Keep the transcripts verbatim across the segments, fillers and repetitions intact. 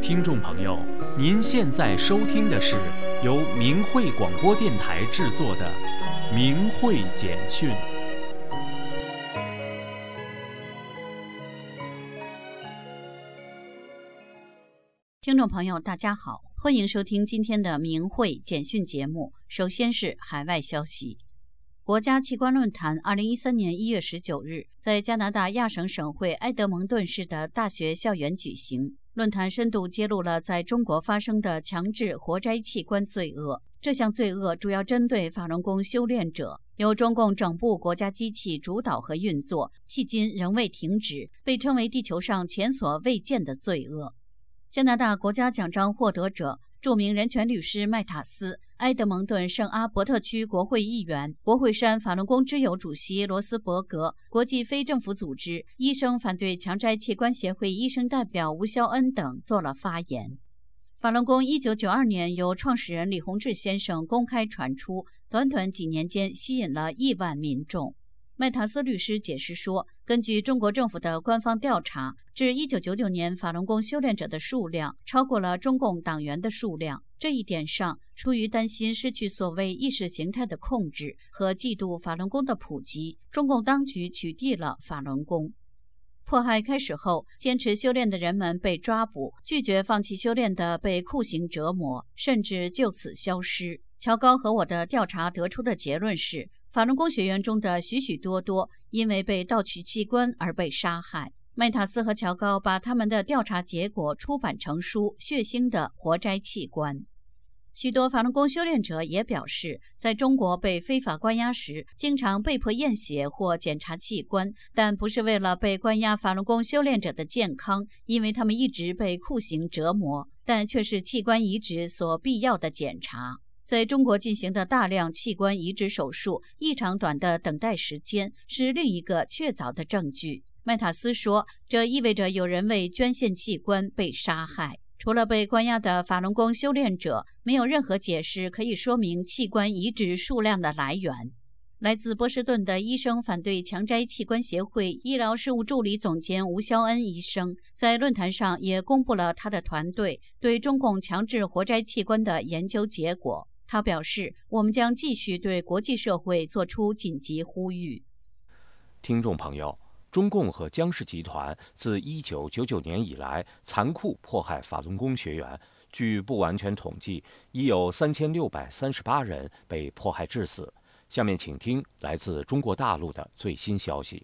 听众朋友，您现在收听的是由明慧广播电台制作的《明慧简讯》。 听众朋友，大家好，欢迎收听今天的明慧简讯节目。首先是海外消息。国家器官论坛二零一三年一月十九日在加拿大亚省省会埃德蒙顿市的大学校园举行。论坛深度揭露了在中国发生的强制活摘器官罪恶。这项罪恶主要针对法轮功修炼者，由中共整部国家机器主导和运作，迄今仍未停止，被称为地球上前所未见的罪恶。加拿大国家奖章获得者、著名人权律师麦塔斯、埃德蒙顿圣阿伯特区国会议员、国会山法轮功之友主席罗斯伯格、国际非政府组织医生反对强摘器官协会医生代表吴肖恩等做了发言。法轮功一九九二年由创始人李洪志先生公开传出，短短几年间吸引了亿万民众。麦塔斯律师解释说，根据中国政府的官方调查，至一九九九年法轮功修炼者的数量超过了中共党员的数量。这一点上，出于担心失去所谓意识形态的控制和嫉妒法轮功的普及，中共当局取缔了法轮功。迫害开始后，坚持修炼的人们被抓捕，拒绝放弃修炼的被酷刑折磨，甚至就此消失。乔高和我的调查得出的结论是，法轮功学员中的许许多多因为被盗取器官而被杀害。麦塔斯和乔高把他们的调查结果出版成书《血腥的活摘器官》。许多法轮功修炼者也表示，在中国被非法关押时，经常被迫验血或检查器官，但不是为了被关押法轮功修炼者的健康，因为他们一直被酷刑折磨，但却是器官移植所必要的检查。在中国进行的大量器官移植手术异常短的等待时间是另一个确凿的证据。麦塔斯说，这意味着有人为捐献器官被杀害。除了被关押的法轮功修炼者，没有任何解释可以说明器官移植数量的来源。来自波士顿的医生反对强摘器官协会医疗事务助理总监吴肖恩医生在论坛上也公布了他的团队对中共强制活摘器官的研究结果。他表示，我们将继续对国际社会做出紧急呼吁。 听众朋友，中共和江氏集团自一九九九年以来残酷迫害法轮功学员，据不完全统计，已有三千六百三十八人被迫害致死。下面请听来自中国大陆的最新消息。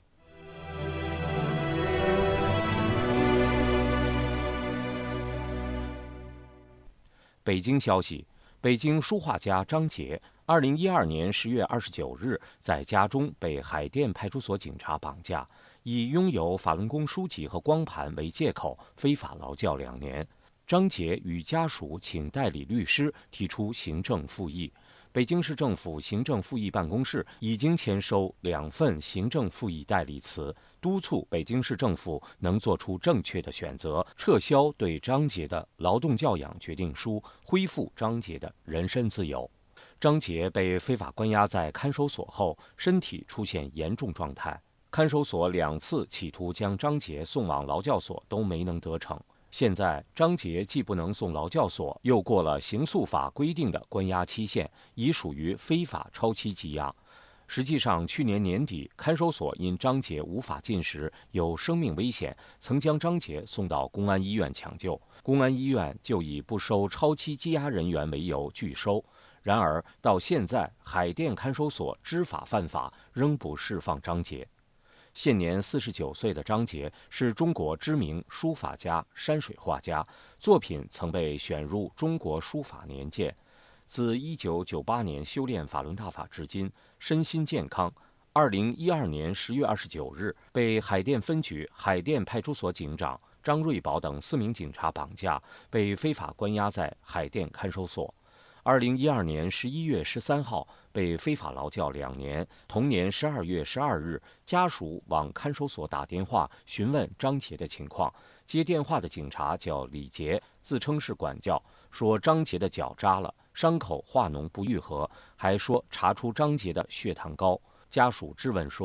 北京消息，北京书画家张杰二零一二年十月二十九日在家中被海淀派出所警察绑架，以拥有法轮功书籍和光盘为借口非法劳教两年。张杰与家属请代理律师提出行政复议。北京市政府行政复议办公室已经签收两份行政复议代理词，督促北京市政府能做出正确的选择，撤销对张杰的劳动教养决定书，恢复张杰的人身自由。张杰被非法关押在看守所后，身体出现严重状态，看守所两次企图将张杰送往劳教所都没能得逞。现在张杰既不能送劳教所，又过了刑诉法规定的关押期限，已属于非法超期羁押。实际上，去年年底，看守所因张杰无法进食，有生命危险，曾将张杰送到公安医院抢救，公安医院就以不收超期羁押人员为由拒收。然而，到现在，海淀看守所知法犯法，仍不释放张杰。现年四十九岁的张杰是中国知名书法家、山水画家，作品曾被选入中国书法年鉴。自一九九八年修炼法轮大法至今，身心健康。二零一二年十月二十九日，被海淀分局海淀派出所警长张瑞宝等四名警察绑架，被非法关押在海淀看守所。二零一二年十一月十三号被非法劳教两年。同年十二月十二日，家属往看守所打电话询问张杰的情况。接电话的警察叫李杰，自称是管教，说张杰的脚扎了，伤口化脓不愈合，还说查出张杰的血糖高。家属质问说，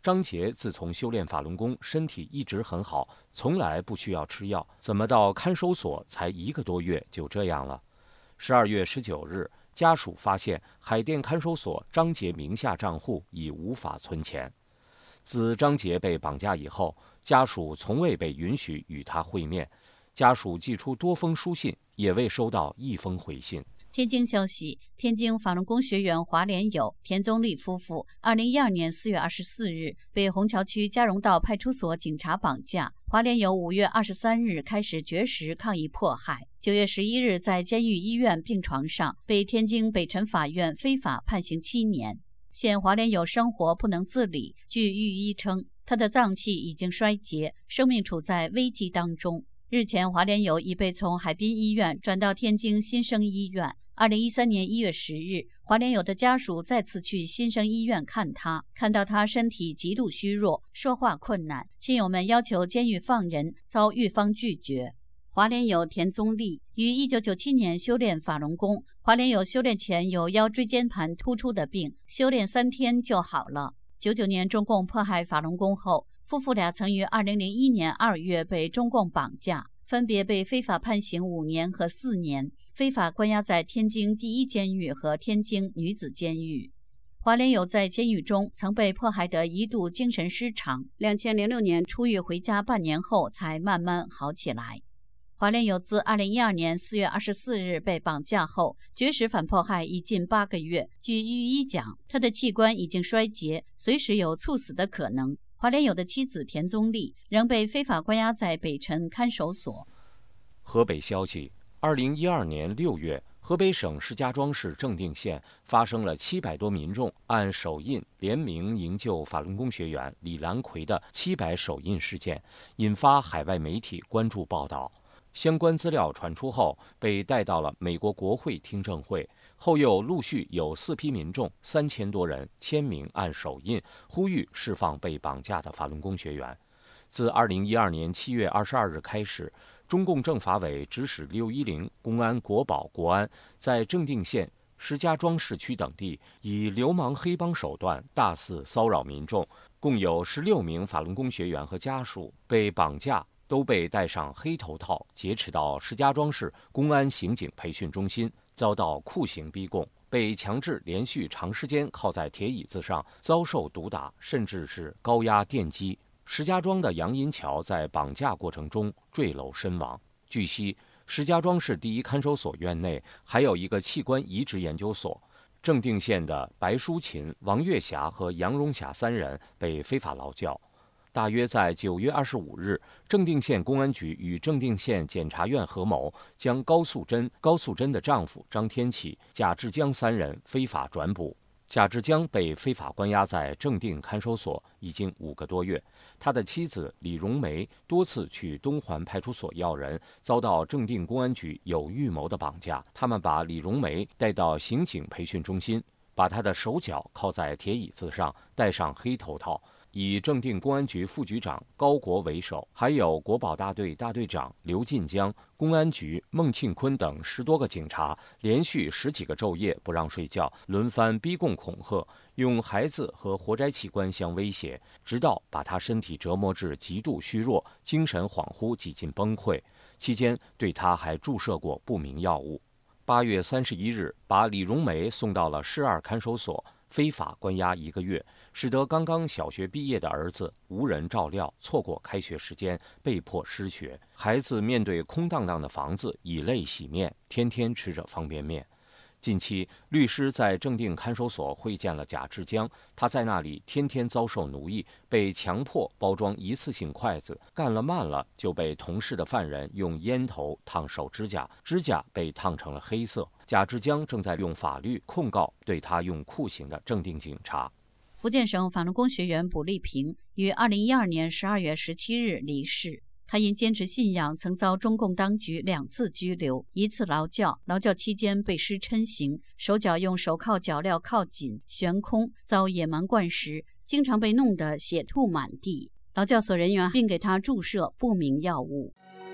张杰自从修炼法轮功，身体一直很好，从来不需要吃药，怎么到看守所才一个多月就这样了？十二月十九日，家属发现海淀看守所张杰名下账户已无法存钱。自张杰被绑架以后，家属从未被允许与他会面，家属寄出多封书信，也未收到一封回信。 天津消息，天津法轮功学员华连友、田宗立夫妇，二零一二年四月二十四日被虹桥区嘉荣道派出所警察绑架。华连友五月二十三日开始绝食抗议迫害，九月十一日在监狱医院病床上被天津北辰法院非法判刑七年。现华连友生活不能自理，据狱医称，他的脏器已经衰竭，生命处在危机当中。日前，华连友已被从海滨医院转到天津新生医院。二零一三年一月十日，华连友的家属再次去新生医院看他，看到他身体极度虚弱，说话困难，亲友们要求监狱放人，遭狱方拒绝。华连友田宗立于一九九七年修炼法轮功，华连友修炼前有腰椎间盘突出的病，修炼三天就好了。九九年中共迫害法轮功后，夫妇俩曾于二零零一年二月被中共绑架，分别被非法判刑五年和四年，非法关押在天津第一监狱和天津女子监狱。华连友在监狱中曾被迫害得一度精神失常，两千零六年出狱回家半年后才慢慢好起来。华连友自二零一二年四月二十四日被绑架后，绝食反迫害已近八个月。据狱医讲，他的器官已经衰竭，随时有猝死的可能。华连友的妻子田宗立仍被非法关押在北辰看守所。 河北消息，二零一二年六月，河北省石家庄市正定县发生了七百多民众按手印联名营救法轮功学员李兰奎的七百手印事件，引发海外媒体关注报道。相关资料传出后，被带到了美国国会听证会，后又陆续有四批民众三千多人签名按手印，呼吁释放被绑架的法轮功学员。自二零一二年七月二十二日开始，中共政法委指使六一零、公安、国保、国安在正定县、石家庄市区等地以流氓黑帮手段大肆骚扰民众，共有十六名法轮功学员和家属被绑架，都被戴上黑头套，劫持到石家庄市公安刑警培训中心，遭到酷刑逼供，被强制连续长时间靠在铁椅子上，遭受毒打，甚至是高压电击。石家庄的杨银桥在绑架过程中坠楼身亡。据悉，石家庄市第一看守所院内还有一个器官移植研究所。正定县的白淑琴、王月霞和杨荣霞三人被非法劳教。大约在九月二十五日，正定县公安局与正定县检察院合谋，将高素贞、高素贞的丈夫张天启、贾志江三人非法转捕。贾志江被非法关押在正定看守所已经五个多月，他的妻子李荣梅多次去东环派出所要人，遭到正定公安局有预谋的绑架。他们把李荣梅带到刑警培训中心，把他的手脚铐在铁椅子上，戴上黑头套，以正定公安局副局长高国为首，还有国保大队大队长刘进江、公安局孟庆坤等十多个警察，连续十几个昼夜不让睡觉，轮番逼供恐吓，用孩子和活摘器官相威胁，直到把他身体折磨至极度虚弱，精神恍惚，几近崩溃。期间对他还注射过不明药物。八月三十一日，把李荣梅送到了市二看守所，非法关押一个月，使得刚刚小学毕业的儿子无人照料，错过开学时间，被迫失学。孩子面对空荡荡的房子，以泪洗面，天天吃着方便面。近期，律师在正定看守所会见了贾志江，他在那里天天遭受奴役，被强迫包装一次性筷子，干了慢了就被同事的犯人用烟头烫手指甲，指甲被烫成了黑色。贾志江正在用法律控告对他用酷刑的正定警察。 福建省法轮功学员卜丽萍于二零一二年十二月十七日离世。他因坚持信仰，曾遭中共当局两次拘留，一次劳教，劳教期间被施嗔刑，手脚用手铐脚镣铐紧悬空，遭野蛮灌食，经常被弄得血吐满地。劳教所人员并给他注射不明药物。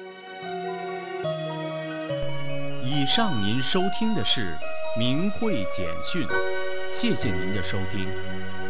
以上您收听的是明慧简讯，谢谢您的收听。